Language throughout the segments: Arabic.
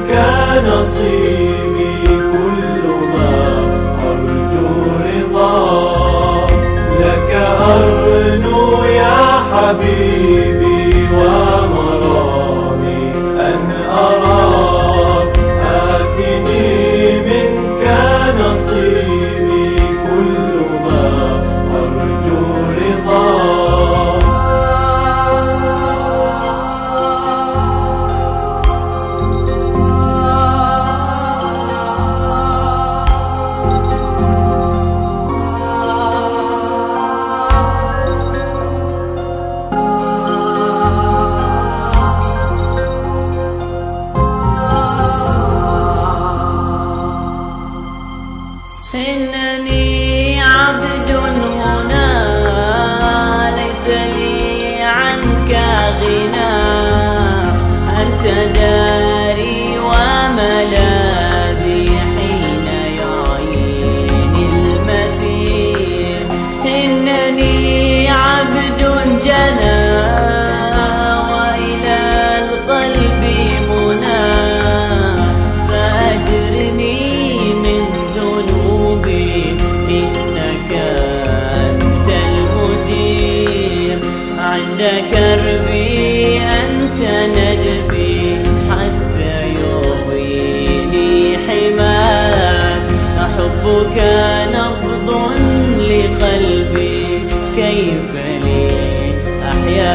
نصيبي كل ما أرجو رضاك. لك أرنو يا حبيبي ومرامي أن أراك. آتني منك نصيبي كل ما أرجو رضاك. إنني عبد هنا ليس لي عنك غنى. أنت داري وملاذي حين يعيني المسير. إنني عبد جنى وإلى القلب منى. فأجرني من ذنوبي إنك أنت المجير. عند كربي أنت ندبي حتى يرويني حماك. أحبك نبض لقلبي كيف لي أحيا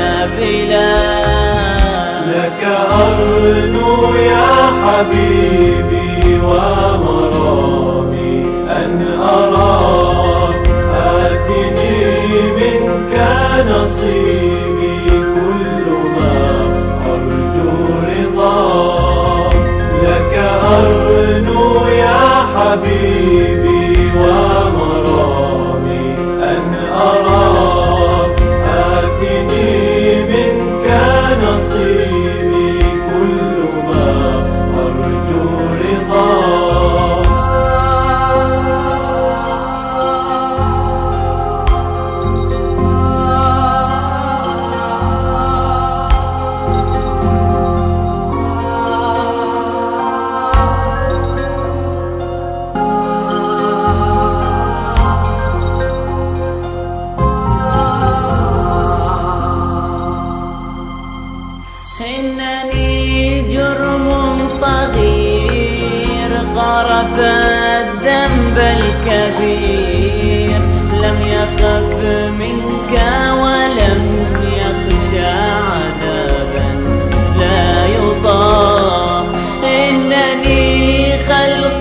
بلاك. لك أرنو يا حبيبي ومرامي أن أراك. آتني منك نصيبي كل ما أرجو رضاك. لك أرنو يا حبيبي ومرامي أن أراك. آتني منك نصيبي كل ما أرجو رضاك. إنني جرم صغير قارب الذنب الكبير. لم يخف منك ولم يخشى عذابا لا يطاق. إنني خلق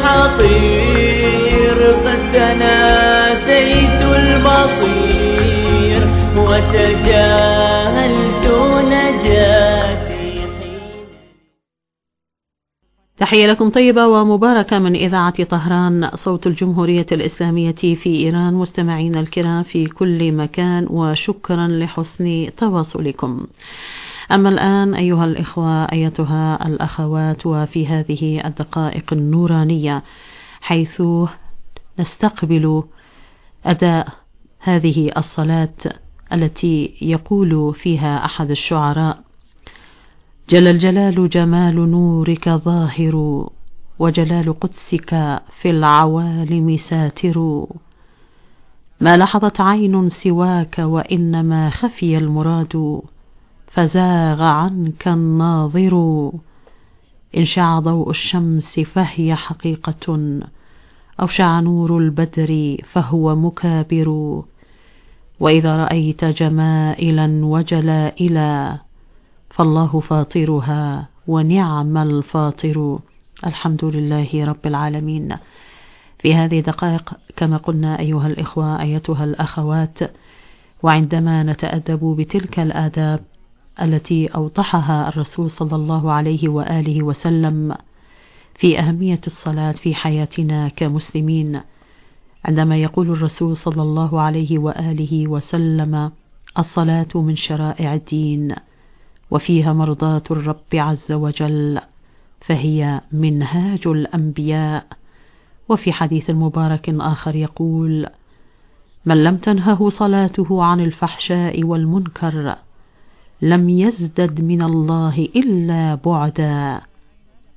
حقير قد تناسيت البصير وتجاهلت نجاتي. تحية لكم طيبة ومباركة من إذاعة طهران صوت الجمهورية الإسلامية في إيران. مستمعينا الكرام في كل مكان وشكرا لحسن تواصلكم. أما الآن أيها الإخوة أيتها الأخوات، وفي هذه الدقائق النورانية حيث نستقبل أداء هذه الصلاة التي يقول فيها أحد الشعراء: جل الجلال جمال نورك ظاهر وجلال قدسك في العوالم ساتر. ما لحظت عين سواك وإنما خفي المراد فزاغ عنك الناظر. إن شع ضوء الشمس فهي حقيقة أو شع نور البدر فهو مكابر. وإذا رأيت جمائلا وجلائلا فالله فاطرها ونعم الفاطر. الحمد لله رب العالمين. في هذه دقائق كما قلنا أيها الإخوة أيتها الأخوات، وعندما نتأدب بتلك الآداب التي أوضحها الرسول صلى الله عليه وآله وسلم في أهمية الصلاة في حياتنا كمسلمين، عندما يقول الرسول صلى الله عليه وآله وسلم: الصلاة من شرائع الدين وفيها مرضاة الرب عز وجل، فهي منهاج الأنبياء. وفي حديث مبارك آخر يقول: من لم تنهه صلاته عن الفحشاء والمنكر لم يزدد من الله إلا بعدا.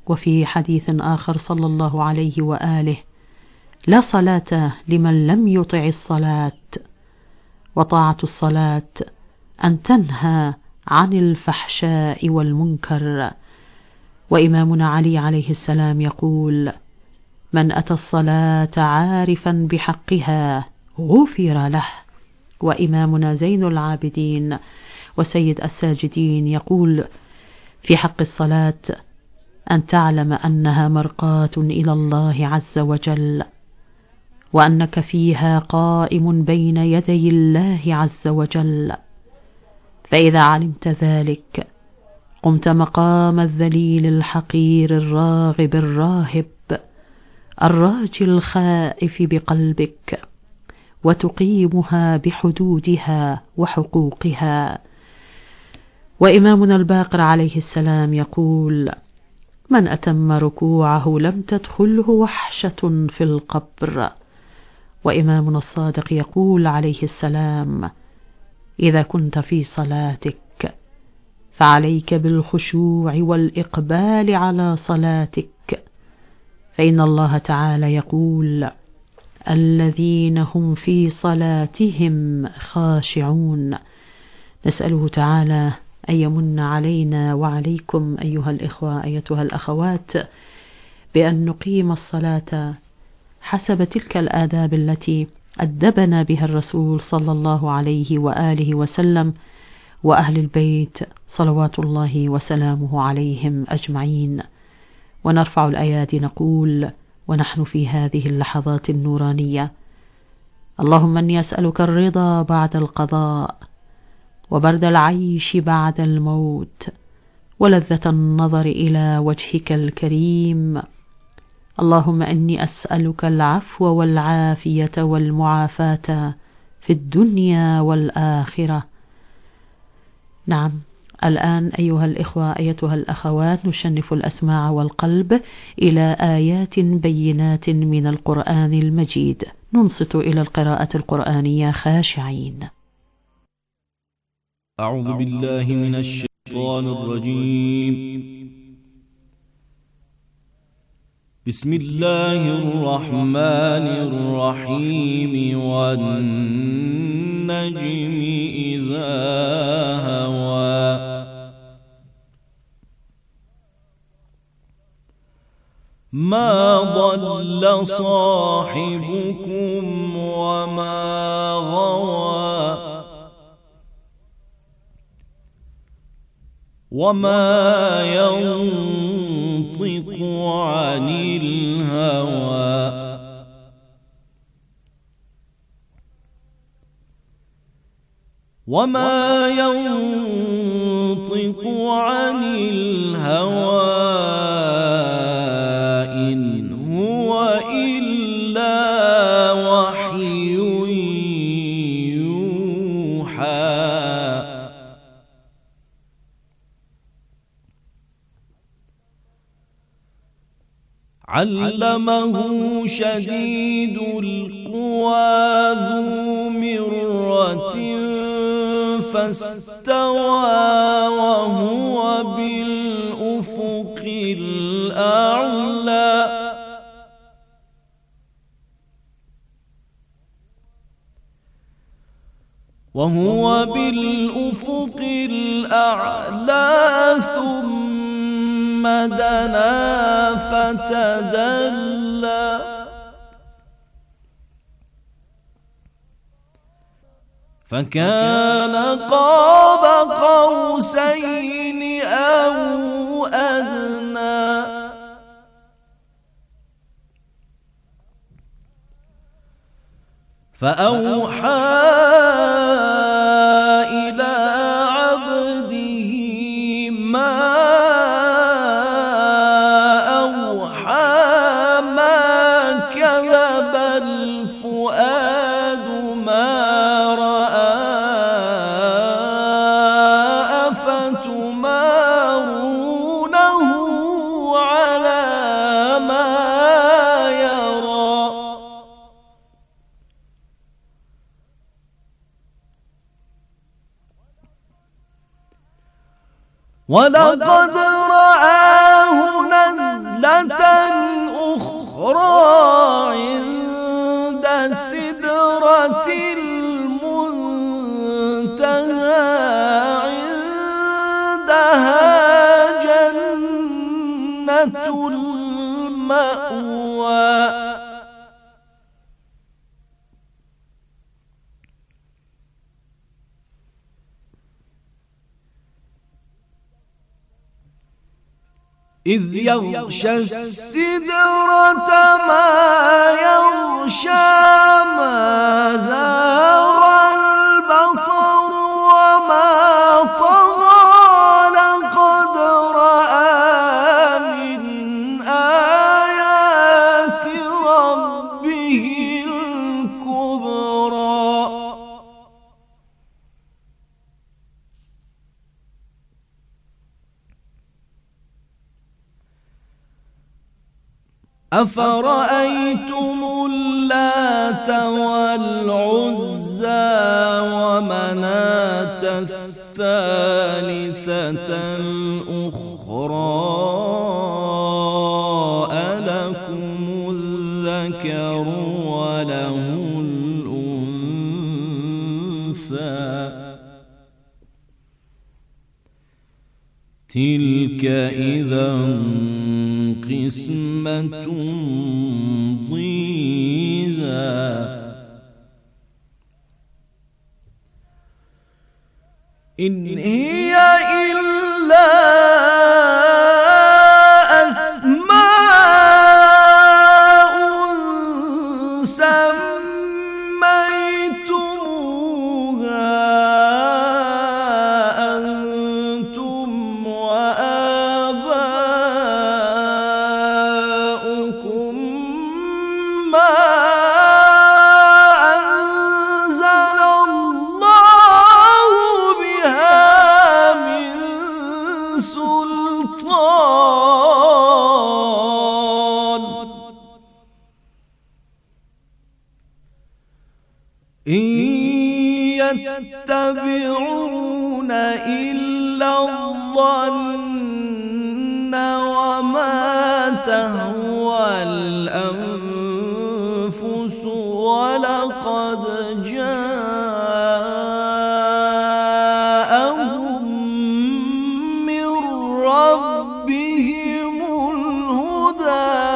وفي حديث آخر صلى الله عليه وآله: لا صلاة لمن لم يطع الصلاة. وطاعة الصلاة أن تنهى عن الفحشاء والمنكر. وإمامنا علي عليه السلام يقول: من أتى الصلاة عارفا بحقها غفر له. وإمامنا زين العابدين وسيد الساجدين يقول في حق الصلاة: أن تعلم أنها مرقاة إلى الله عز وجل، وأنك فيها قائم بين يدي الله عز وجل. فإذا علمت ذلك قمت مقام الذليل الحقير الراغب الراهب الراجي الخائف بقلبك، وتقيمها بحدودها وحقوقها. وإمامنا الباقر عليه السلام يقول: من أتم ركوعه لم تدخله وحشة في القبر. وإمامنا الصادق يقول عليه السلام: إذا كنت في صلاتك فعليك بالخشوع والإقبال على صلاتك، فإن الله تعالى يقول: الذين هم في صلاتهم خاشعون. نسأله تعالى أن يمن علينا وعليكم أيها الإخوة أيتها الأخوات بأن نقيم الصلاة حسب تلك الآداب التي أدبنا بها الرسول صلى الله عليه وآله وسلم وأهل البيت صلوات الله وسلامه عليهم أجمعين. ونرفع الأيادي نقول ونحن في هذه اللحظات النورانية: اللهم إني أسألك الرضا بعد القضاء، وبرد العيش بعد الموت، ولذة النظر إلى وجهك الكريم. اللهم إني أسألك العفو والعافية والمعافاة في الدنيا والآخرة. نعم، الآن أيها الإخوة أيتها الأخوات نشنف الأسماع والقلب إلى آيات بينات من القرآن المجيد، ننصت إلى القراءة القرآنية خاشعين. أعوذ بالله من الشيطان الرجيم. بسم الله الرحمن الرحيم. والنجم إذا هوى ما ضل صاحبكم وما غوى وما ينطق عن الهوى وما ينطق عن الهوى إن هو إلا وحي يوحى علمه شديد القوى ذو مرة فاستوى وهو بالأفق الأعلى ثم دنا فتدلى فكان قاب قوسين أو أدنى فأوحى إلى عبده ما أوحى ما كذب الفؤاد ما رأى أفتمارونه على ما يرى ولقد رآه نزلة المأوى. إذ يغشى السدرة ما يغشى، ما زاغ البصر وما طغى، لقد رأى من آيات ربه الكبرى. أفرأيتم اللات والعزى ومناة الثالثة الأخرى، ألكم الذكر وله الأنثى؟ تلك إذا قسمة ضيزى. إن هي إلا أسماء سميتموها أنتم وآباؤكم ما أنزل الله بها من سلطان، إن يتبعون إلا الظن وما تهوى الأنفس، ولقد جاءهم من ربهم الهدى.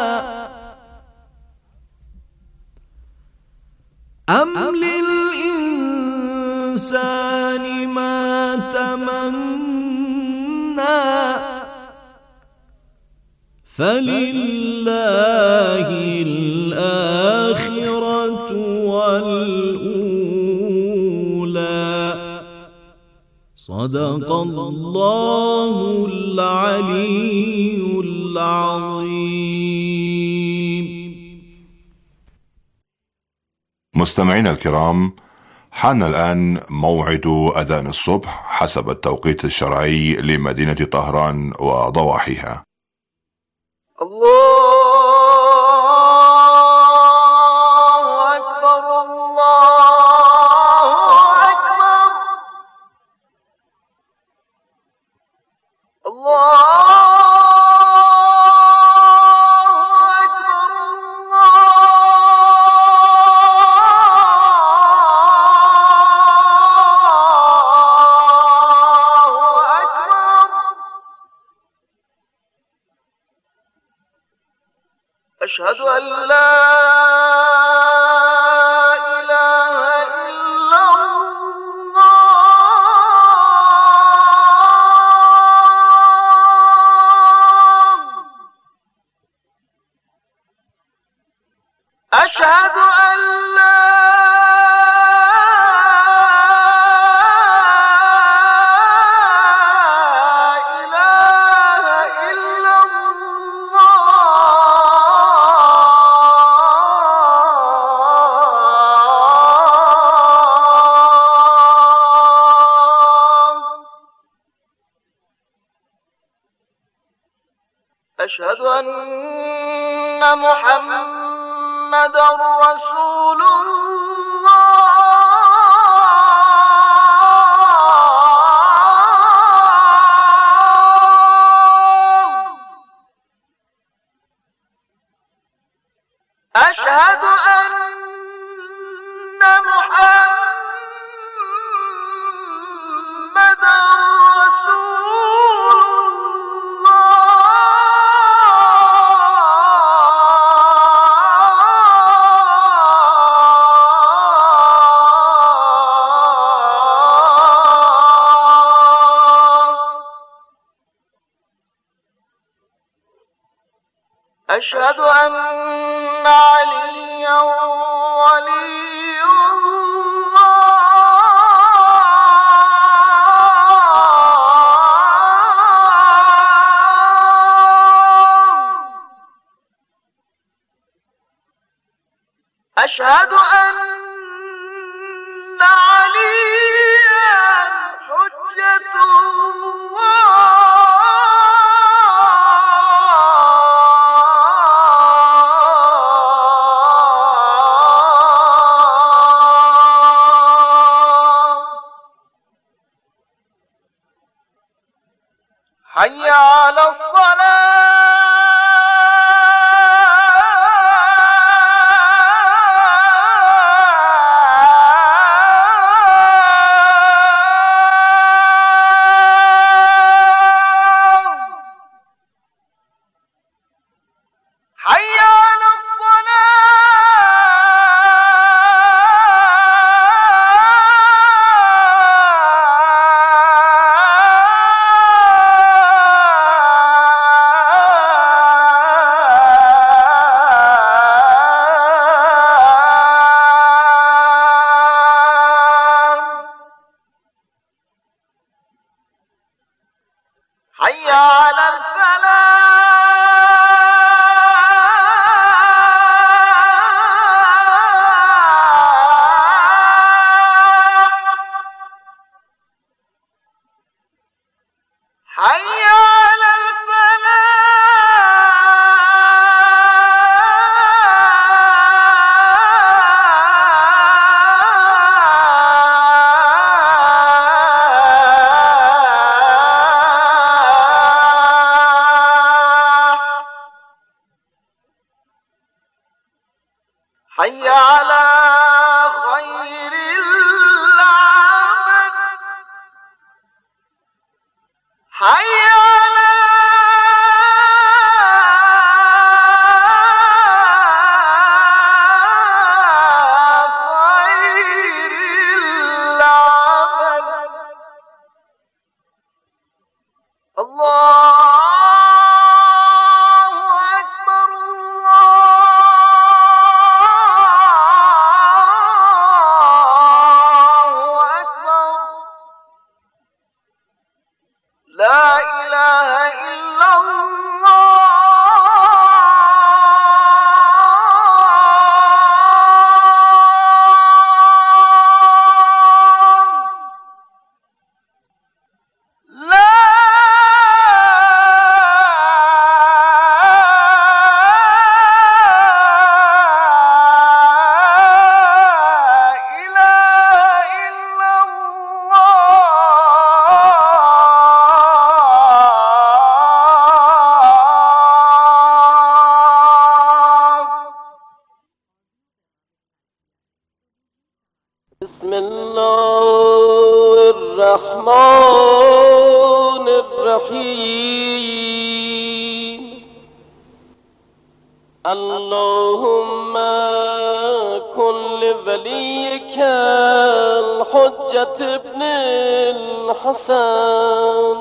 أم للإنسان ما تمنى، فلله الآخرة والأولى. صدق الله العلي العظيم. مستمعينا الكرام، حان الآن موعد أذان الصبح حسب التوقيت الشرعي لمدينة طهران وضواحيها. الله أكبر، الله أكبر، الله أشهد أن لا إله إلا الله، أشهد أن لا أشهد أن محمدًا رسول الله، أشهد أن محمدًا رسول الله. أشهد أن عليا ولي الله. أشهد أن عليا حجة الله. حي على الصلاة. حي على حي على الفلاح. حي على حي على خير العمل. حي على خير العمل. الله أكبر. لا إله إلا الله. لا إله إلا بسم الله الرحمن الرحيم. اللهم كن لوليك الحجة ابن الحسن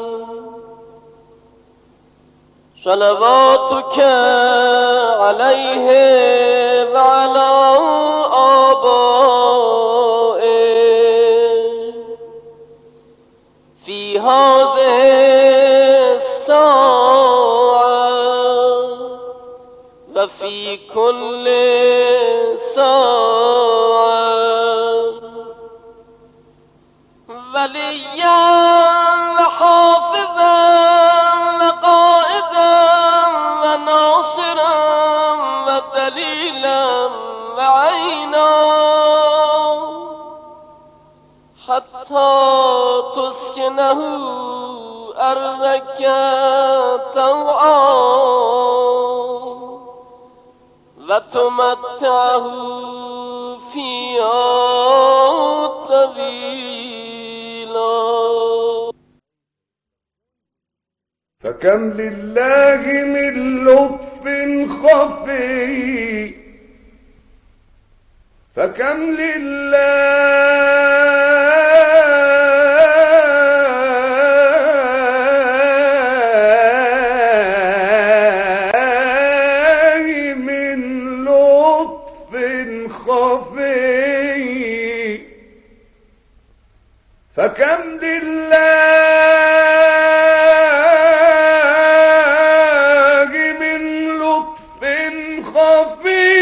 صلواتك عليه وعلى آبائه في هذه الساعة وفي كل ساعة وليا وحافظا وقائدا وناصرا ودليلا وعينا حتى تسكنه أرضك طوعا وتمتعه فيها طويلا. فكم لله من لطف خفي، فكم لله فكم لله من لطف خفي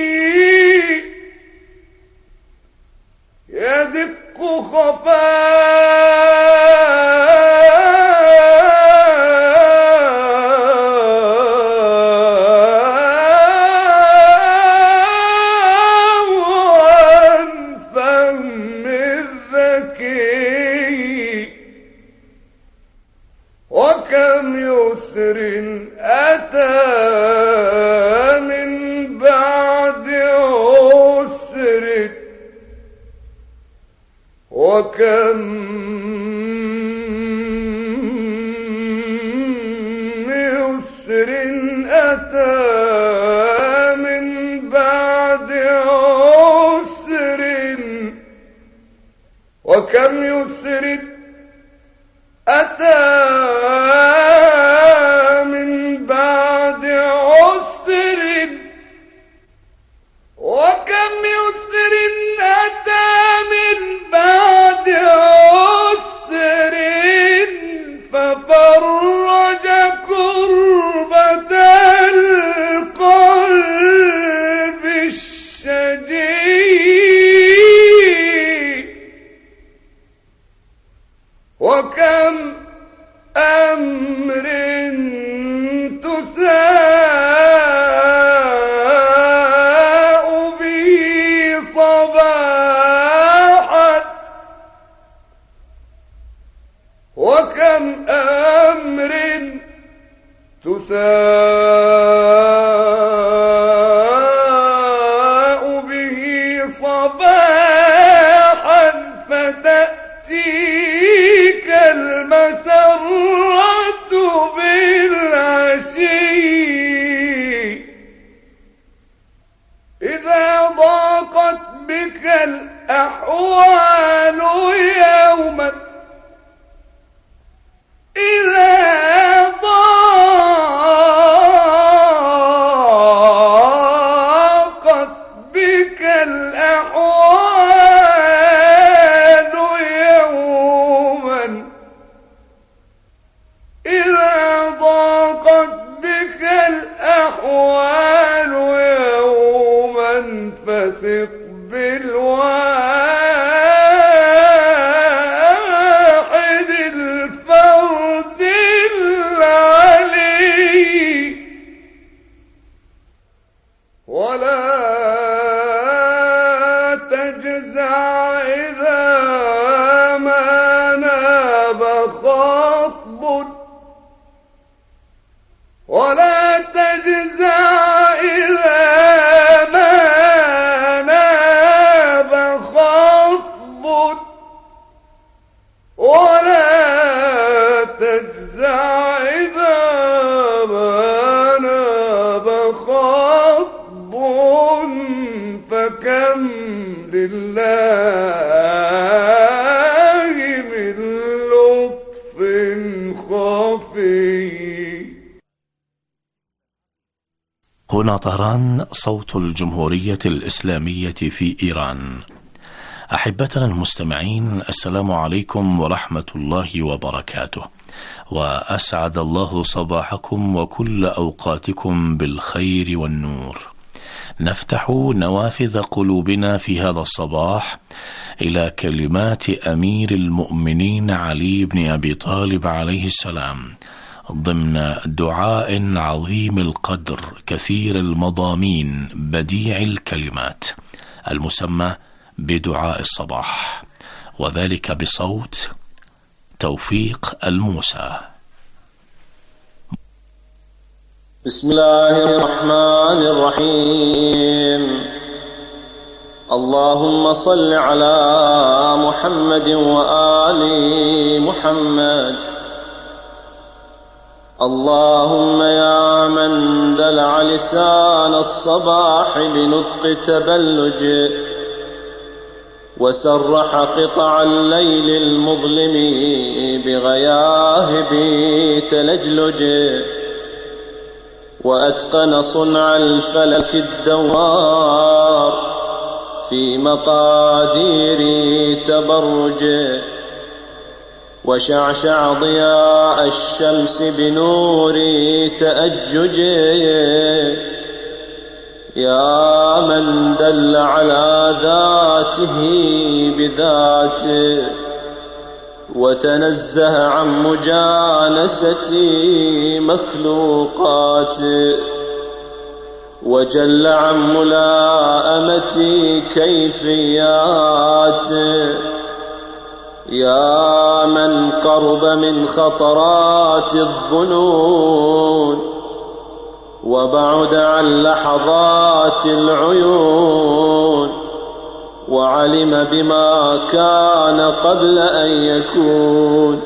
يدق وكم يسر أتى من بعد عسر وكم يسر أتى من بعد عسر وكم يسر أتى من بعد عسر وكم يسر أتى من بعد عسر ففرج كربة القلب الشجي وكم أمر تساء به صباحا وكم أمر تساء به صباحا فتأتيك المسرة بالعشي إذا ضاقت بك الأحوال يوما إذا ضاقت بك الأحوال يوما إذا ضاقت بك الأحوال يوما فثق بالواحد الفرد العلي ولا تجزع إذا ما ناب خطب ولا تجزع إذا ما ناب خطب ولا تجزع إذا ما ناب خطب فكم لله من لطف خفي. هنا طهران، صوت الجمهورية الإسلامية في إيران. أحبتنا المستمعين، السلام عليكم ورحمة الله وبركاته، وأسعد الله صباحكم وكل أوقاتكم بالخير والنور. نفتح نوافذ قلوبنا في هذا الصباح إلى كلمات أمير المؤمنين علي بن أبي طالب عليه السلام ضمن دعاء عظيم القدر كثير المضامين بديع الكلمات المسمى بدعاء الصباح، وذلك بصوت توفيق الموسى. بسم الله الرحمن الرحيم. اللهم صل على محمد وآل محمد. اللهم يا من دلع لسان الصباح بنطق تبلج وسرح قطع الليل المظلم بغياهب تلجلج وأتقن صنع الفلك الدوار في مقادير تبرج وشعشع ضياء الشمس بنور تأججه، يا من دل على ذاته بذاته وتنزه عن مجانسة مخلوقاته وجل عن ملاءمة كيفياته، يا من قرب من خطرات الظنون وبعد عن لحظات العيون وعلم بما كان قبل أن يكون،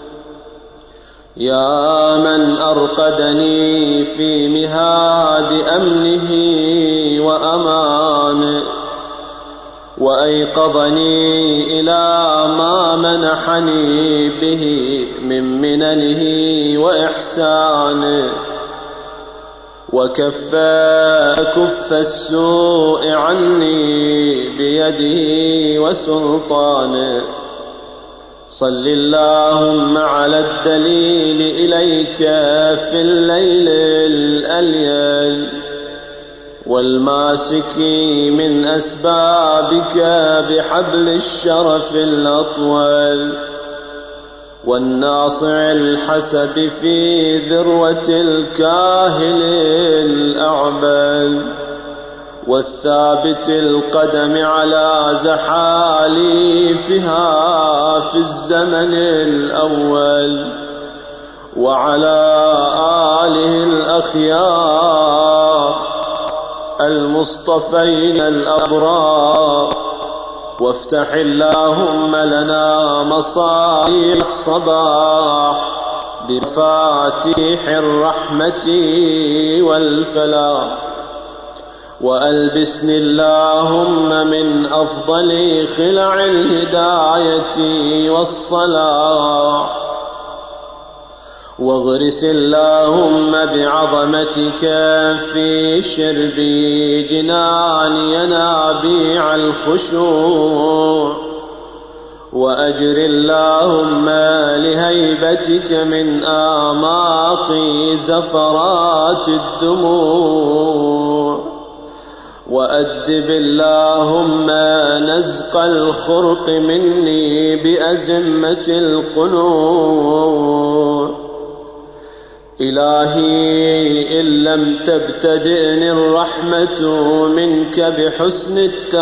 يا من أرقدني في مهاد أمنه وأمانه وأيقظني إلى ما منحني به من مننه وإحسانه وكف السوء عني بيده وسلطانه. صل اللهم على الدليل إليك في الليل الأليل والماسك من أسبابك بحبل الشرف الأطول والناصع الحسب في ذروة الكاهل الأعبل والثابت القدم على زحاليفها في الزمن الأول وعلى آله الأخيار المصطفين الأبرار. وافتح اللهم لنا مصائب الصباح بمفاتيح الرحمة والفلاح، وألبسني اللهم من أفضل خلع الهداية والصلاح، واغرس اللهم بعظمتك في شرب جنان ينابيع الخشوع، وأجر اللهم لهيبتك من آماق زفرات الدموع، وأدب اللهم نزق الخرق مني بأزمة القنوع. إلهي إن لم تبتدئني الرحمة منك بحسن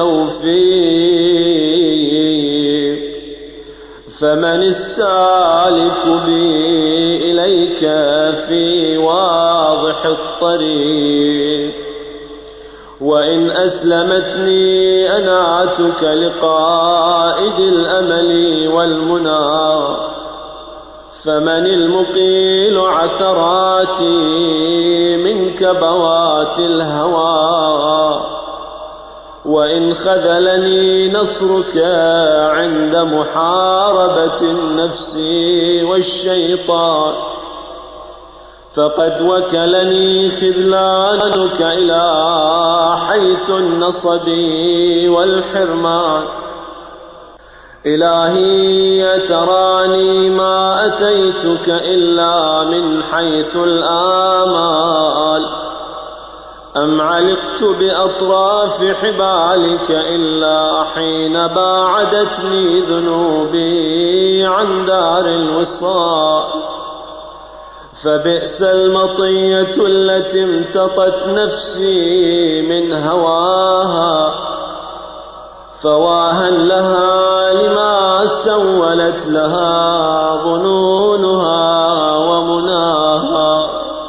التوفيق فمن السالك بي إليك في واضح الطريق، وإن أسلمتني أنعتك لقائد الأمل والمنى فمن المقيل عثراتي من كبوات الهوى، وإن خذلني نصرك عند محاربة النفس والشيطان فقد وكلني خذلانك إلى حيث النصب والحرمان. إلهي تراني ما أتيتك إلا من حيث الآمال، أم علقت بأطراف حبالك إلا حين باعدتني ذنوبي عن دار الوصال. فبئس المطية التي امتطت نفسي من هواها، فواها لها لما سولت لها ظنونها ومناها،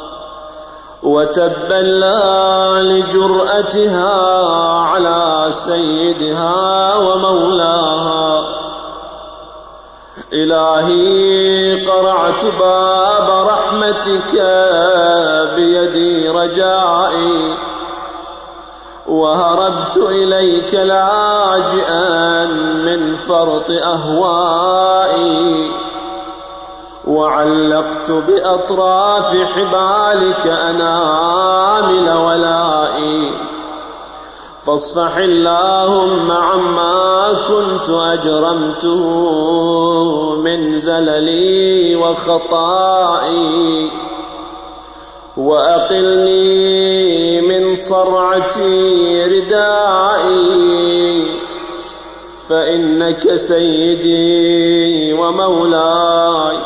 وتبا لها لجرأتها على سيدها ومولاها. إلهي قرعت باب رحمتك بيدي رجائي، وهربت إليك لاجئا من فرط أهوائي، وعلقت بأطراف حبالك أنامل ولائي، فاصفح اللهم عما كنت أجرمته من زللي وخطائي، وأقلني من صرعتي ردائي، فإنك سيدي ومولاي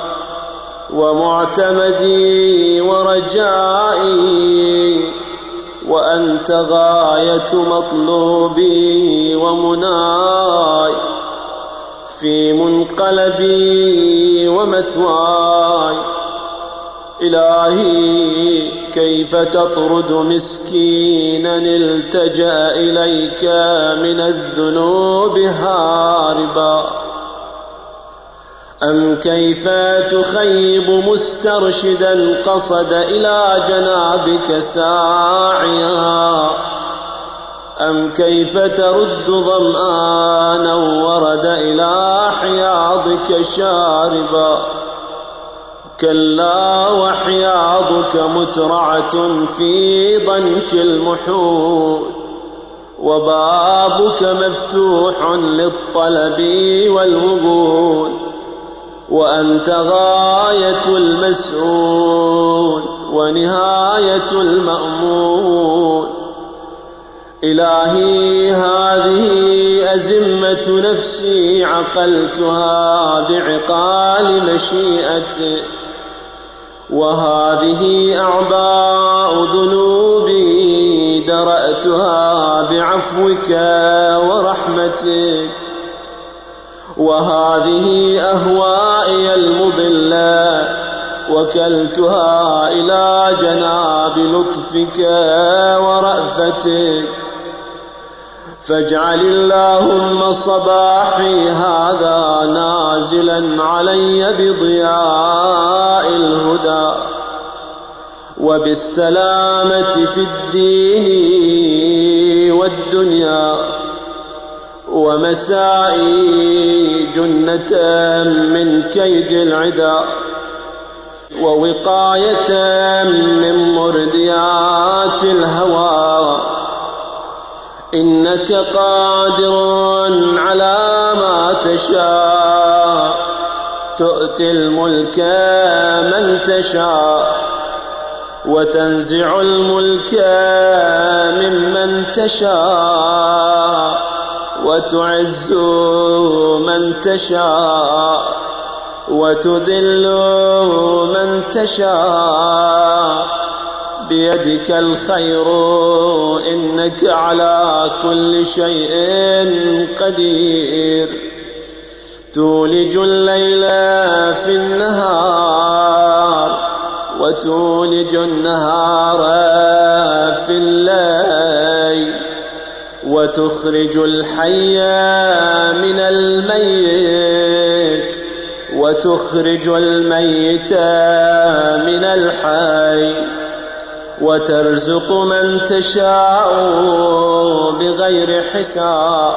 ومعتمدي ورجائي، وأنت غاية مطلوبي ومناي في منقلبي ومثواي. إلهي كيف تطرد مسكينا التجأ إليك من الذنوب هاربا؟ أم كيف تخيب مسترشدا قصد إلى جنابك ساعيا؟ أم كيف ترد ظمآنا ورد إلى حياضك شاربا؟ كلا وحياضك مترعة في ضنك المحول، وبابك مفتوح للطلب والوبول، وأنت غاية المسؤول ونهاية المأمول. إلهي هذه أزمة نفسي عقلتها بعقال مشيئتك، وهذه أعباء ذنوبي درأتها بعفوك ورحمتك، وهذه أهوائي المضلة وكلتها إلى جناب لطفك ورأفتك. فاجعل اللهم صباحي هذا نازلا علي بضياء الهدى وبالسلامة في الدين والدنيا، ومسائي جنة من كيد العدا، ووقاية من مرديات الهوى. إنك قادر على ما تشاء، تؤتي الملك من تشاء، وتنزع الملك ممن تشاء، وتعز من تشاء، وتذل من تشاء، بيدك الخير إنك على كل شيء قدير. تولج الليل في النهار، وتولج النهار في الليل، وتخرج الحي من الميت، وتخرج الميت من الحي، وترزق من تشاء بغير حساب.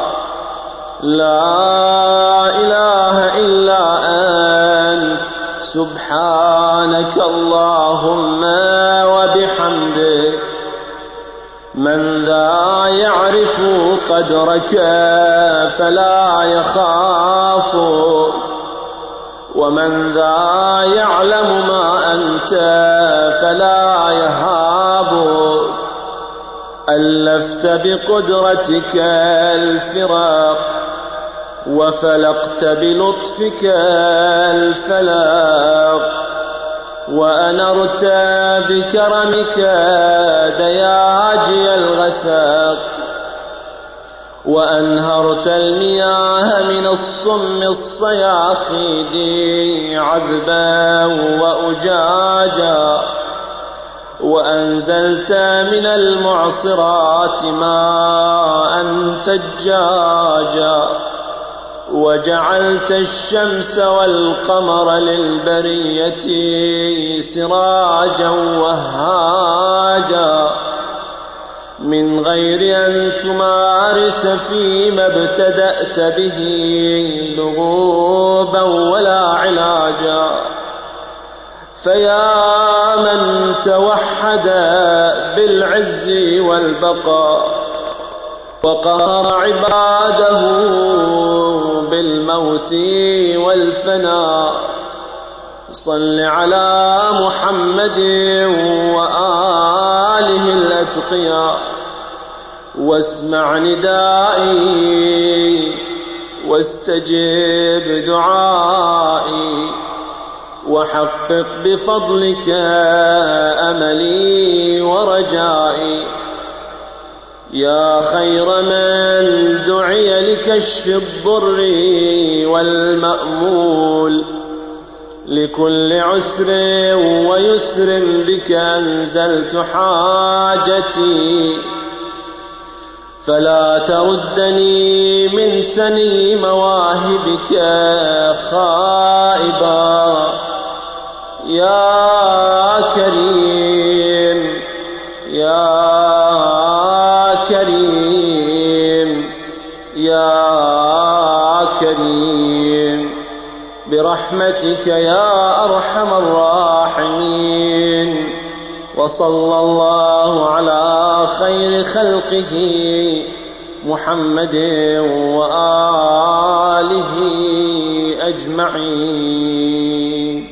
لا إله إلا أنت سبحانك اللهم وبحمدك. من ذا يعرف قدرك فلا يخاف، ومن ذا يعلم ما أنت فلا يهاب. ألفت بقدرتك الفراق، وفلقت بلطفك الفلاق، وأنرت بكرمك دياجي الغساق، وأنهرت المياه من الصم الصياخيد عذبا وأجاجا، وأنزلت من المعصرات ماء ثجاجا، وجعلت الشمس والقمر للبرية سراجا وهاجا، من غير أن تمارس فيما ابتدأت به لغوبا ولا علاجا. فيا من توحد بالعز والبقاء، وقهر عباده بالموت والفناء. صل على محمد وآله الأتقياء واسمع ندائي واستجب دعائي وحقق بفضلك أملي ورجائي. يا خير من دعي لكشف الضر والمأمول لكل عسر ويسر بك أنزلت حاجتي. فلا تردني من سني مواهبك خائبا. يا كريم يا كريم يا كريم برحمتك يا أرحم الراحمين. وصلى الله على خير خلقه محمد وآله أجمعين.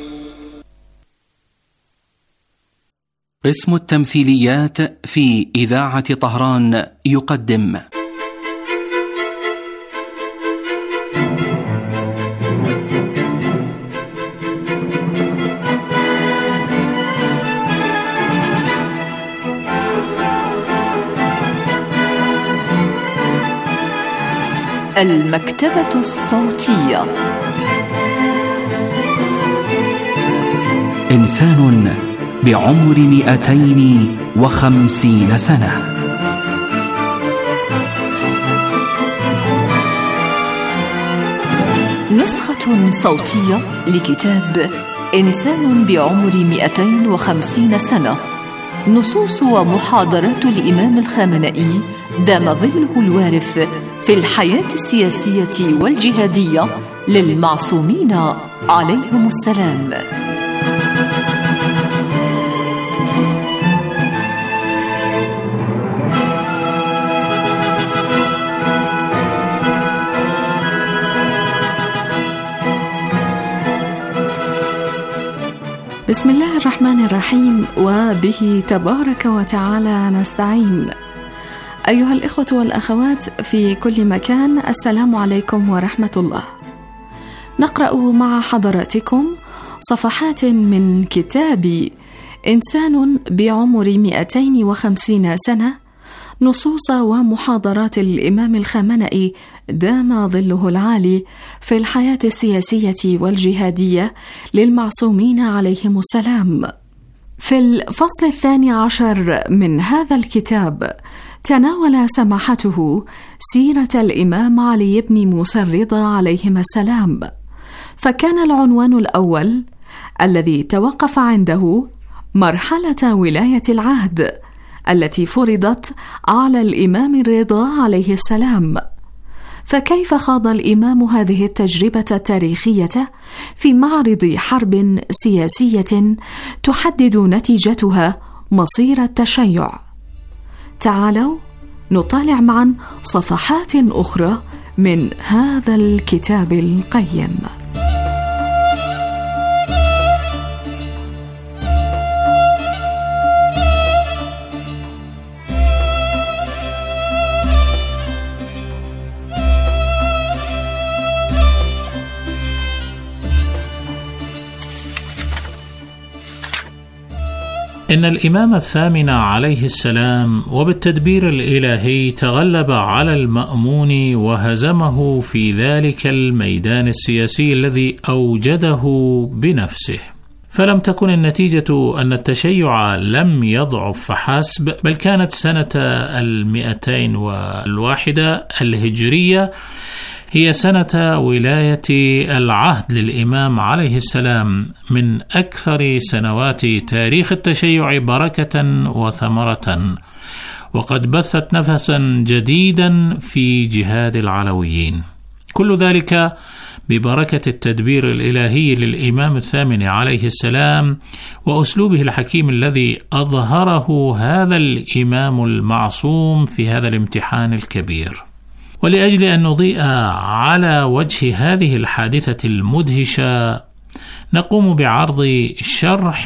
قسم التمثيليات في إذاعة طهران يقدم المكتبة الصوتية. إنسان بعمر 250 سنة. نسخة صوتية لكتاب إنسان بعمر 250 سنة. نصوص ومحاضرات الإمام الخامنئي دام ظله الوارف في الحياة السياسية والجهادية للمعصومين عليهم السلام. بسم الله الرحمن الرحيم، وبه تبارك وتعالى نستعين. أيها الإخوة والأخوات في كل مكان، السلام عليكم ورحمة الله. نقرأ مع حضراتكم صفحات من كتاب إنسان بعمر 250 سنة، نصوص ومحاضرات الإمام الخامنئي دام ظله العالي في الحياة السياسية والجهادية للمعصومين عليهم السلام. في الفصل 12 من هذا الكتاب تناول سماحته سيرة الإمام علي بن موسى الرضا عليهما السلام، فكان العنوان الأول الذي توقف عنده مرحلة ولاية العهد التي فرضت على الإمام الرضا عليه السلام. فكيف خاض الإمام هذه التجربة التاريخية في معرض حرب سياسية تحدد نتيجتها مصير التشيع؟ تعالوا نطالع معا صفحات أخرى من هذا الكتاب القيم. إن الإمام الثامن عليه السلام وبالتدبير الإلهي تغلب على المأمون وهزمه في ذلك الميدان السياسي الذي أوجده بنفسه. فلم تكن النتيجة أن التشيع لم يضعف فحسب، بل كانت سنة 201 الهجرية هي سنة ولاية العهد للإمام عليه السلام، من أكثر سنوات تاريخ التشيع بركة وثمرة، وقد بثت نفسا جديدا في جهاد العلويين. كل ذلك ببركة التدبير الإلهي للإمام الثامن عليه السلام وأسلوبه الحكيم الذي أظهره هذا الإمام المعصوم في هذا الامتحان الكبير. ولأجل أن نضيء على وجه هذه الحادثة المدهشة نقوم بعرض شرح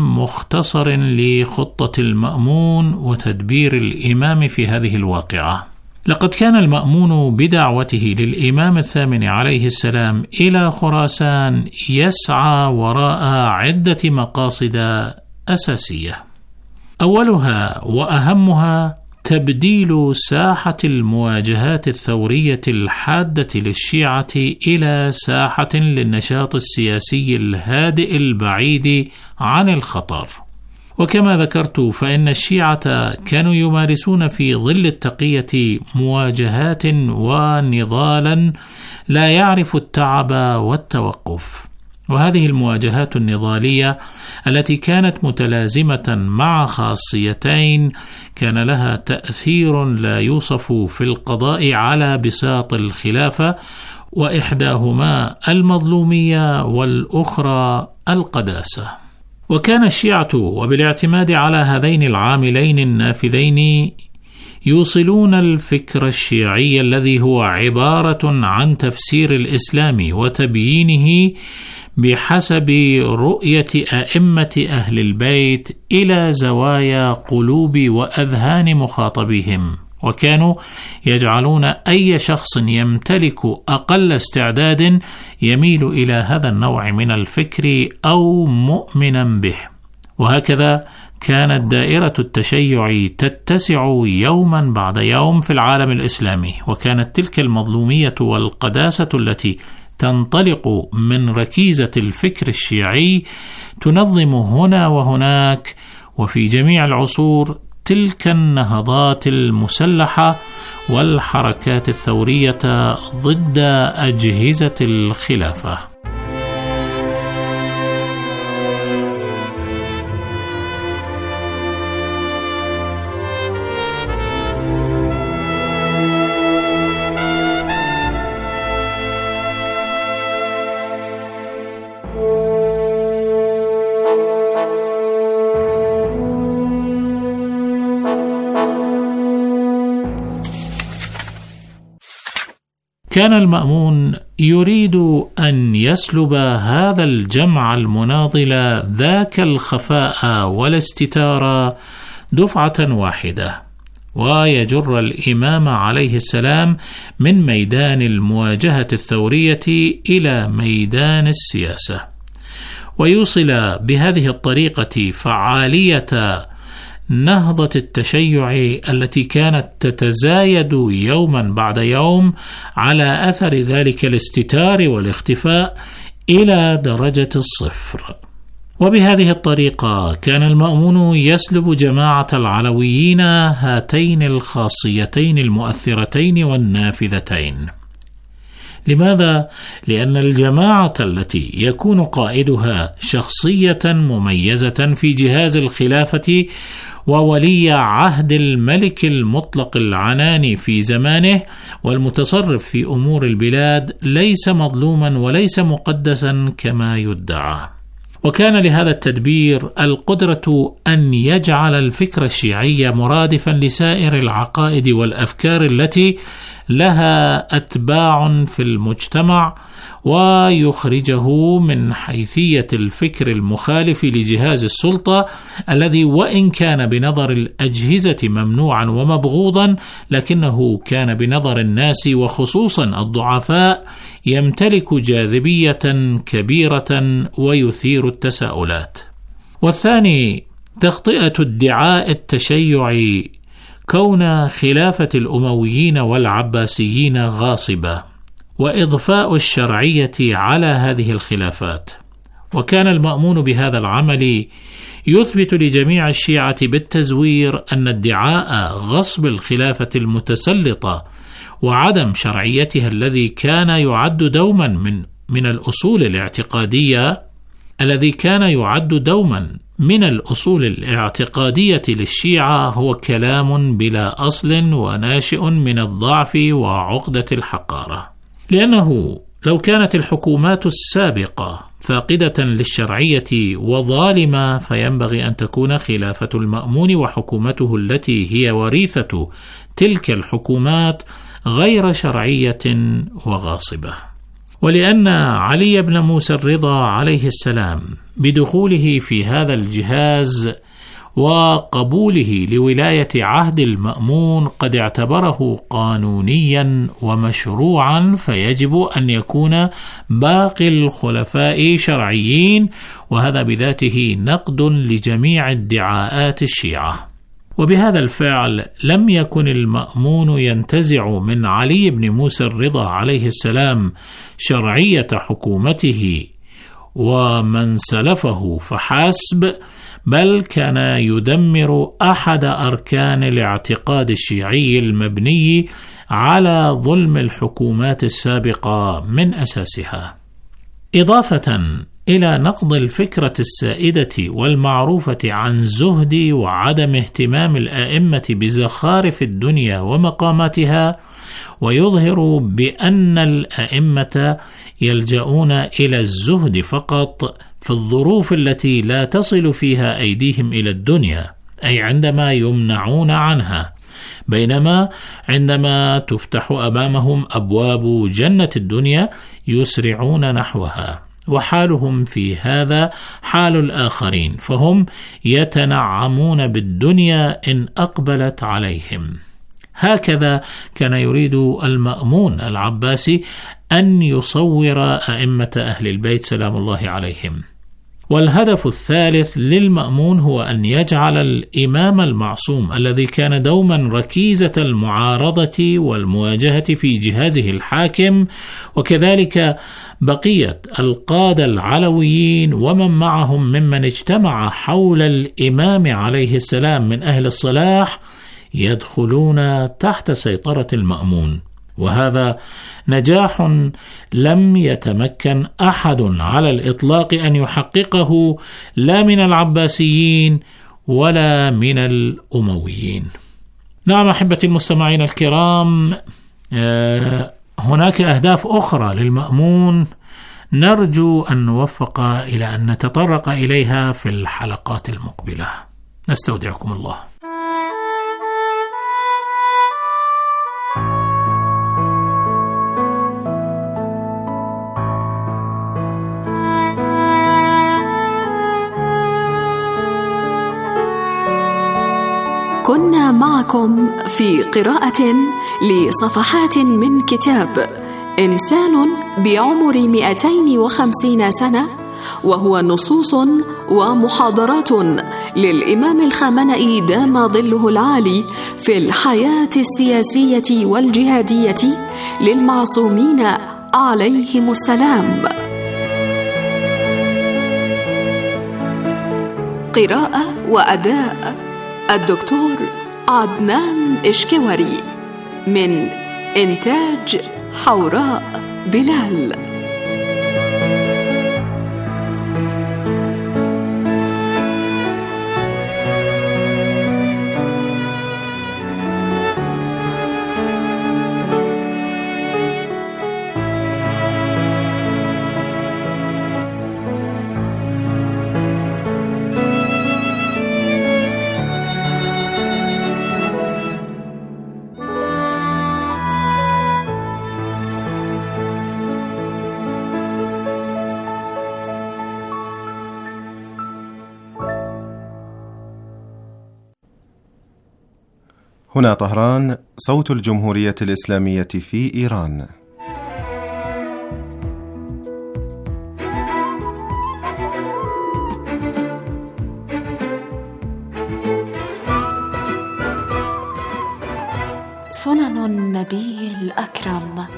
مختصر لخطة المأمون وتدبير الإمام في هذه الواقعة. لقد كان المأمون بدعوته للإمام الثامن عليه السلام إلى خراسان يسعى وراء عدة مقاصد أساسية، أولها وأهمها تبديل ساحة المواجهات الثورية الحادة للشيعة إلى ساحة للنشاط السياسي الهادئ البعيد عن الخطر. وكما ذكرت فإن الشيعة كانوا يمارسون في ظل التقية مواجهات ونضالا لا يعرف التعب والتوقف، وهذه المواجهات النضالية التي كانت متلازمة مع خاصيتين كان لها تأثير لا يوصف في القضاء على بساط الخلافة، وإحداهما المظلومية والأخرى القداسة. وكان الشيعة وبالاعتماد على هذين العاملين النافذين يوصلون الفكر الشيعي الذي هو عبارة عن تفسير الإسلام وتبيينه بحسب رؤية أئمة أهل البيت إلى زوايا قلوب وأذهان مخاطبهم، وكانوا يجعلون أي شخص يمتلك أقل استعداد يميل إلى هذا النوع من الفكر أو مؤمنا به. وهكذا كانت دائرة التشيع تتسع يوما بعد يوم في العالم الإسلامي، وكانت تلك المظلومية والقداسة التي تنطلق من ركيزة الفكر الشيعي تنظم هنا وهناك وفي جميع العصور تلك النهضات المسلحة والحركات الثورية ضد أجهزة الخلافة. كان المأمون يريد أن يسلب هذا الجمع المناضل ذاك الخفاء والاستتار دفعة واحدة، ويجر الإمام عليه السلام من ميدان المواجهة الثورية إلى ميدان السياسة، ويوصل بهذه الطريقة فعالية نهضة التشيع التي كانت تتزايد يوما بعد يوم على أثر ذلك الاستتار والاختفاء إلى درجة الصفر. وبهذه الطريقة كان المأمون يسلب جماعة العلويين هاتين الخاصيتين المؤثرتين والنافذتين. لماذا؟ لأن الجماعة التي يكون قائدها شخصية مميزة في جهاز الخلافة وولي عهد الملك المطلق العنان في زمانه والمتصرف في أمور البلاد ليس مظلوما وليس مقدسا كما يدعى. وكان لهذا التدبير القدرة أن يجعل الفكر الشيعي مرادفا لسائر العقائد والأفكار التي لها أتباع في المجتمع، ويخرجه من حيثية الفكر المخالف لجهاز السلطة الذي وإن كان بنظر الأجهزة ممنوعا ومبغوضا، لكنه كان بنظر الناس وخصوصا الضعفاء يمتلك جاذبية كبيرة ويثير التساؤلات. والثاني تخطئة ادعاء التشيع كون خلافة الأمويين والعباسيين غاصبة، وإضفاء الشرعية على هذه الخلافات. وكان المأمون بهذا العمل يثبت لجميع الشيعة بالتزوير أن ادعاء غصب الخلافة المتسلطة وعدم شرعيتها الذي كان يعد دوما من الأصول الاعتقادية للشيعة هو كلام بلا أصل وناشئ من الضعف وعقدة الحقارة. لأنه لو كانت الحكومات السابقة فاقدة للشرعية وظالمة فينبغي أن تكون خلافة المأمون وحكومته التي هي وريثة تلك الحكومات غير شرعية وغاصبة. ولأن علي بن موسى الرضا عليه السلام بدخوله في هذا الجهاز وقبوله لولاية عهد المأمون قد اعتبره قانونيا ومشروعا، فيجب أن يكون باقي الخلفاء شرعيين، وهذا بذاته نقد لجميع ادعاءات الشيعة. وبهذا الفعل لم يكن المأمون ينتزع من علي بن موسى الرضا عليه السلام شرعية حكومته ومن سلفه فحسب، بل كان يدمر أحد أركان الاعتقاد الشيعي المبني على ظلم الحكومات السابقة من أساسها، إضافة إلى نقض الفكرة السائدة والمعروفة عن زهد وعدم اهتمام الآئمة بزخارف الدنيا ومقاماتها، ويظهر بأن الآئمة يلجؤون إلى الزهد فقط في الظروف التي لا تصل فيها أيديهم إلى الدنيا، أي عندما يمنعون عنها، بينما عندما تفتح أمامهم أبواب جنة الدنيا يسرعون نحوها. وحالهم في هذا حال الآخرين، فهم يتنعمون بالدنيا إن أقبلت عليهم. هكذا كان يريد المأمون العباسي أن يصور أئمة أهل البيت سلام الله عليهم. والهدف الثالث للمأمون هو أن يجعل الإمام المعصوم الذي كان دوما ركيزة المعارضة والمواجهة في جهازه الحاكم، وكذلك بقية القادة العلويين ومن معهم ممن اجتمع حول الإمام عليه السلام من أهل الصلاح، يدخلون تحت سيطرة المأمون. وهذا نجاح لم يتمكن أحد على الإطلاق أن يحققه، لا من العباسيين ولا من الأمويين. نعم أحبتي المستمعين الكرام، هناك أهداف أخرى للمأمون نرجو أن نوفق إلى أن نتطرق إليها في الحلقات المقبلة. نستودعكم الله. كنا معكم في قراءة لصفحات من كتاب إنسان بعمر 250 سنة، وهو نصوص ومحاضرات للإمام الخامنئي دام ظله العالي في الحياة السياسية والجهادية للمعصومين عليهم السلام. قراءة وأداء الدكتور عدنان إشكوري، من إنتاج حوراء بلال. هنا طهران، صوت الجمهورية الإسلامية في إيران. سنن النبي الأكرم.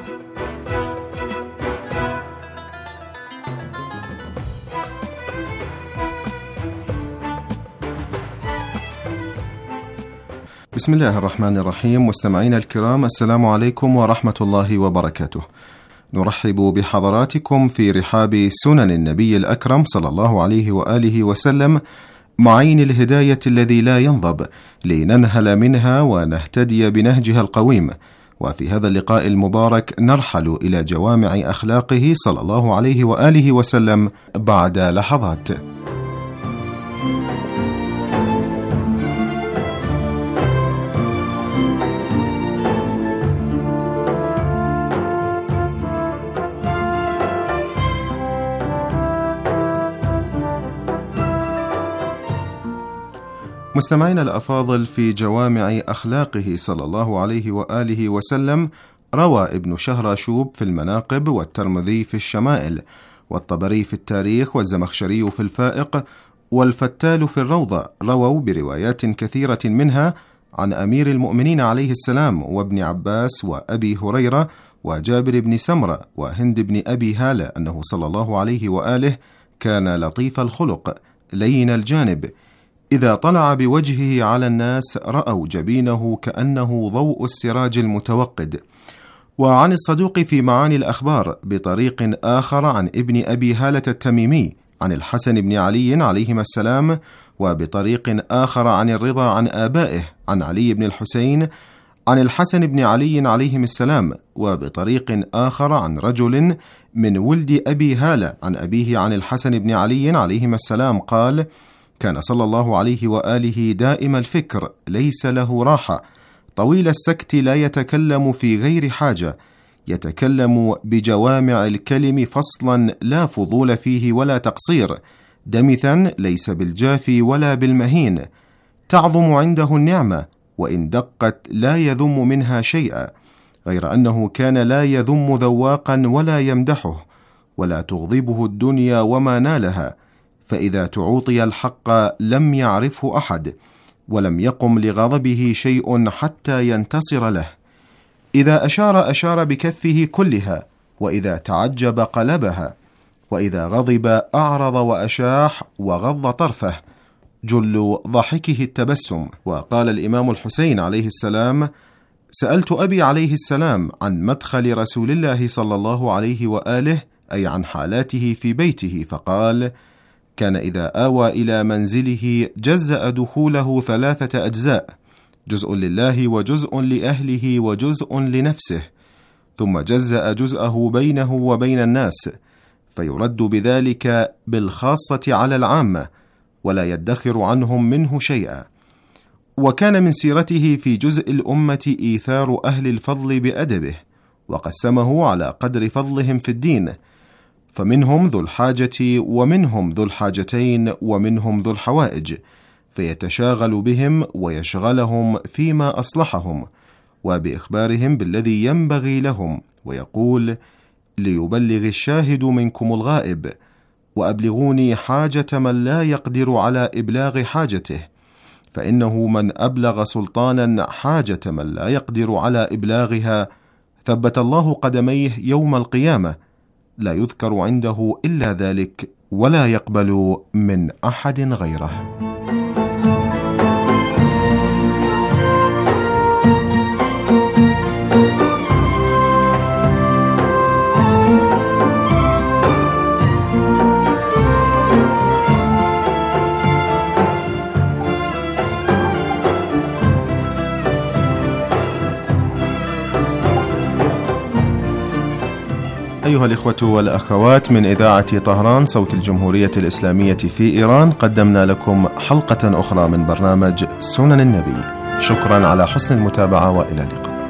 بسم الله الرحمن الرحيم. مستمعينا الكرام، السلام عليكم ورحمة الله وبركاته. نرحب بحضراتكم في رحاب سنن النبي الأكرم صلى الله عليه وآله وسلم، معين الهداية الذي لا ينضب، لننهل منها ونهتدي بنهجها القويم، وفي هذا اللقاء المبارك نرحل إلى جوامع أخلاقه صلى الله عليه وآله وسلم بعد لحظات. مستمعينا الأفاضل، في جوامع أخلاقه صلى الله عليه وآله وسلم روى ابن شهراشوب في المناقب، والترمذي في الشمائل، والطبري في التاريخ، والزمخشري في الفائق، والفتال في الروضة، رووا بروايات كثيرة منها عن أمير المؤمنين عليه السلام، وابن عباس، وأبي هريرة، وجابر بن سمرة، وهند بن أبي هالة، أنه صلى الله عليه وآله كان لطيف الخلق لين الجانب، إذا طلع بوجهه على الناس رأوا جبينه كأنه ضوء السراج المتوقد. وعن الصدوق في معاني الأخبار بطريق آخر عن ابن أبي هالة التميمي عن الحسن بن علي عليهما السلام، وبطريق آخر عن الرضا عن آبائه عن علي بن الحسين عن الحسن بن علي عليهم السلام، وبطريق آخر عن رجل من ولد أبي هالة عن أبيه عن الحسن بن علي عليهما السلام قال: كان صلى الله عليه وآله دائم الفكر ليس له راحة، طويل السكت لا يتكلم في غير حاجة، يتكلم بجوامع الكلم فصلا لا فضول فيه ولا تقصير، دمثا ليس بالجافي ولا بالمهين، تعظم عنده النعمة وإن دقت لا يذم منها شيئا، غير أنه كان لا يذم ذواقا ولا يمدحه، ولا تغضبه الدنيا وما نالها، فإذا تعوطي الحق لم يعرفه أحد، ولم يقم لغضبه شيء حتى ينتصر له، إذا أشار بكفه كلها، وإذا تعجب قلبها، وإذا غضب أعرض وأشاح وغض طرفه، جل ضحكه التبسم. وقال الإمام الحسين عليه السلام: سألت أبي عليه السلام عن مدخل رسول الله صلى الله عليه وآله، أي عن حالاته في بيته، فقال: كان إذا آوى إلى منزله جزأ دخوله 3 أجزاء، جزء لله وجزء لأهله وجزء لنفسه، ثم جزأ جزءه بينه وبين الناس، فيرد بذلك بالخاصة على العامة، ولا يدخر عنهم منه شيئا. وكان من سيرته في جزء الأمة إيثار أهل الفضل بأدبه، وقسمه على قدر فضلهم في الدين، فمنهم ذو الحاجة ومنهم ذو الحاجتين ومنهم ذو الحوائج، فيتشاغل بهم ويشغلهم فيما أصلحهم، وبإخبارهم بالذي ينبغي لهم، ويقول: ليبلغ الشاهد منكم الغائب، وأبلغوني حاجة من لا يقدر على إبلاغ حاجته، فإنه من أبلغ سلطانا حاجة من لا يقدر على إبلاغها ثبت الله قدميه يوم القيامة، لا يذكر عنده إلا ذلك، ولا يقبل من أحد غيره. أيها الإخوة والأخوات، من إذاعة طهران صوت الجمهورية الإسلامية في إيران، قدمنا لكم حلقة أخرى من برنامج سنن النبي. شكرا على حسن المتابعة، وإلى اللقاء.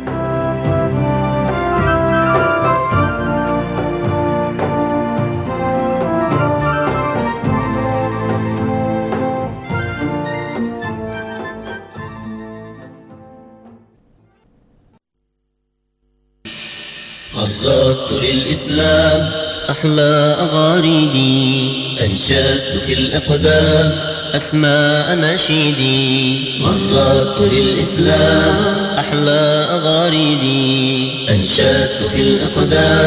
قررت للإسلام أحلى أغاريدي، أنشدت في الإقدام أسماء نشيدي. قررت للإسلام أحلى أغاريدي، أنشدت في الإقدام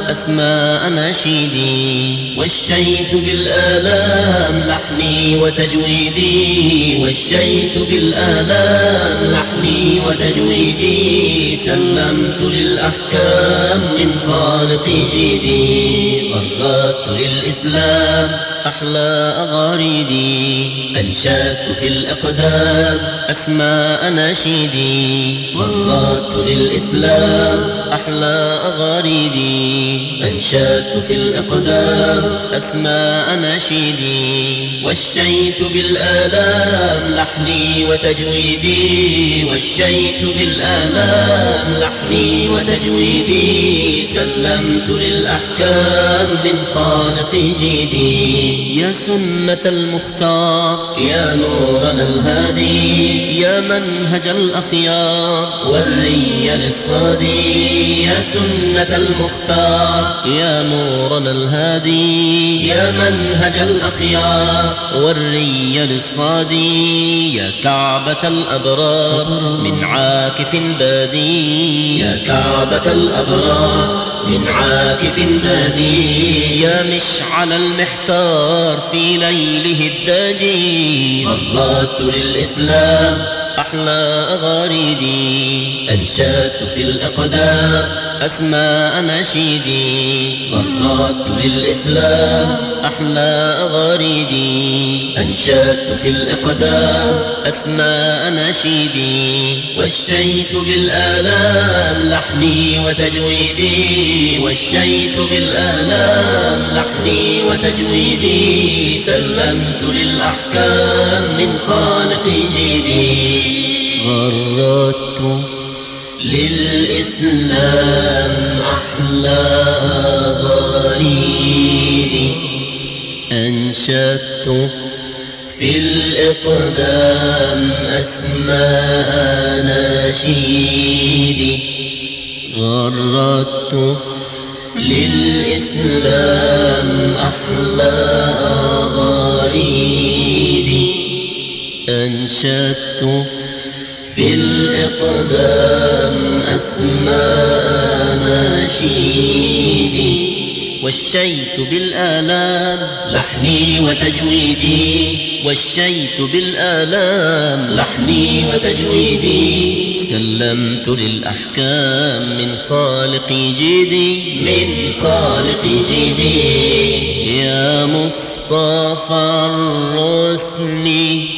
أسماء أناشيدي والشيت بالآلام لحني وتجويدي والشيت بالآلام لحني وتجويدي سلمت للأحكام من خالقي جيدي غردت للإسلام أحلى أغاريدي أنشدت في الأقدام أسماء أناشيدي غردت للإسلام أحلى أغاريدي أنشدت في الأقدام أسماء أناشيدي والشيت بالآلام لحني وتجويدي والشيت بالآلام لحني وتجويدي سلمت للأحكام من خالقي جيدي يا سنة المختار يا نورنا الهادي يا منهج الأخيار والري للصادي يا سنة المختار يا نورنا الهادي يا منهج الأخيار والري للصادي يا كعبة الأبرار من عاكف بادي يا كعبة الأبرار من عاكف بادي يا مشعل المحتار في ليله الداجي غردت للإسلام أحلى أغاريدي أنشدت في الأقدام أسماء أناشيدي غردت للإسلام أحلى أغاريدي أنشدت في الأقدام أسماء أناشيدي والشيت بالآلام لحني وتجويدي والشيت بالآلام لحني وتجويدي سلمت للأحكام من خالقي جيدي غردت للإسلام أحلى أغاريدي أنشدت في الإقدام أسماء أناشيدي غردت للإسلام أحلى أغاريدي أنشدت في الإقدام أسماء أناشيدي والشيت بالآلام لحني وتجويدي والشيت بالآلام لحني وتجويدي سلمت للأحكام من خالقي جيدي من خالقي جيدي يا مصطفى الرسل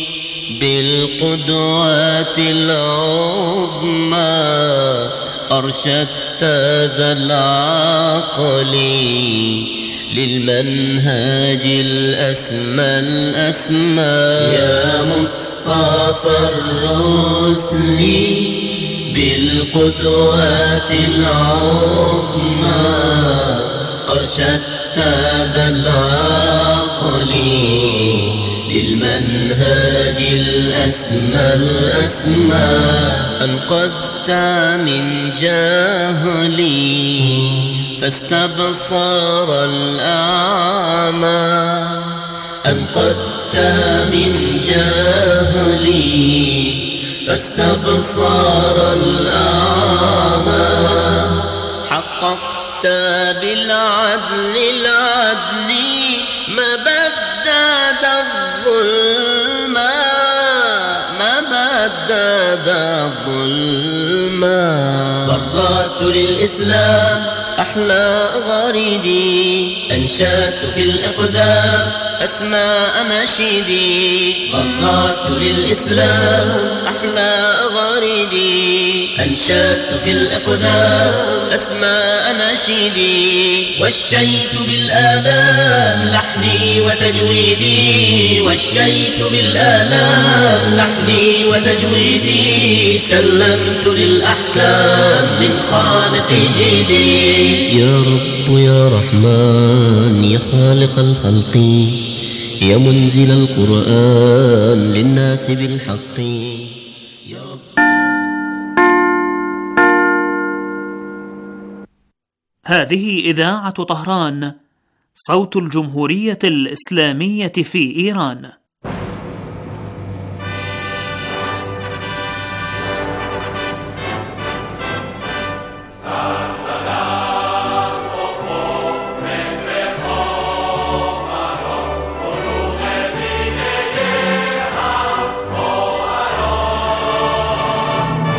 بالقدوات العظمى أرشدت ذا العقل للمنهاج الأسمى يا مصطفى الرسل بالقدوات العظمى أرشدت ذا العقل للمنهاج الأسمى أنقذت من جهلي فاستبصر الأعمى أنقذت من جهلي فاستبصر الأعمى حققت بالعدل العدل ما بدد الظلما ما بدد الظلما غردت للإسلام أحلى غريدي أنشدت في الإقدام أسماء أناشيدي غردت للإسلام أحلى غريدي أنشدت في الإقدام أسماء أناشيدي والشيت بالآلام لحني وتجويدي والشيت بالآلام لحني وتجويدي سلمت للأحكام من خالقي جيدي يا رب يا رحمن يا خالق الخلق يا منزل القرآن للناس بالحق يا رب. هذه إذاعة طهران صوت الجمهورية الإسلامية في إيران.